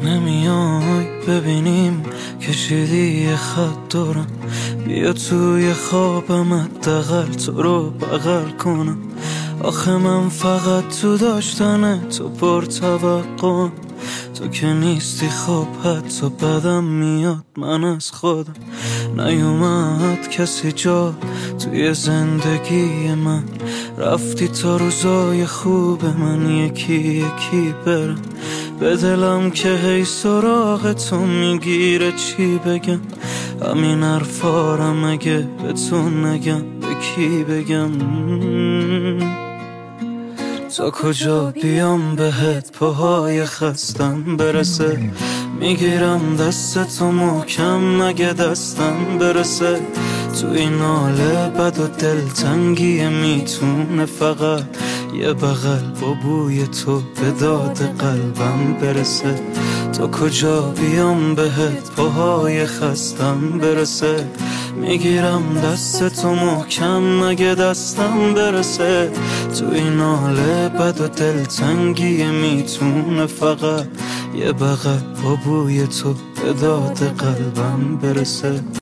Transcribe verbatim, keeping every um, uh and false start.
نمیای ببینیم کشیدی یه خط دورم، بیا توی خوابم حداقل تو رو بغل کنم. آخه من فقط تو داشتن تو پر توقعم، تو که نیستی خب حتی بدم میاد من از خودم. نیومد کسی جا توی زندگی من، رفتی تا روزای خوب من یکی یکی برم. به دلم که هی سراغ تو میگیره چی بگم، همین حرفارم اگه به تو نگم به کی بگم؟ تا کجا بیام بهت پاهای خستم برسه، میگیرم دست تو محکم مگه دستم برسه. تو این حال بد و دلتنگی میتونه فقط یه بغل با بوی تو به داد قلبم برسه. تا کجا بیام بهت پاهای خستم برسه، میگیرم دست تو محکم مگه دستم برسه. تو این حال بد و دلتنگی میتونه فقط یه بغل با بوی تو به داد قلبم برسه.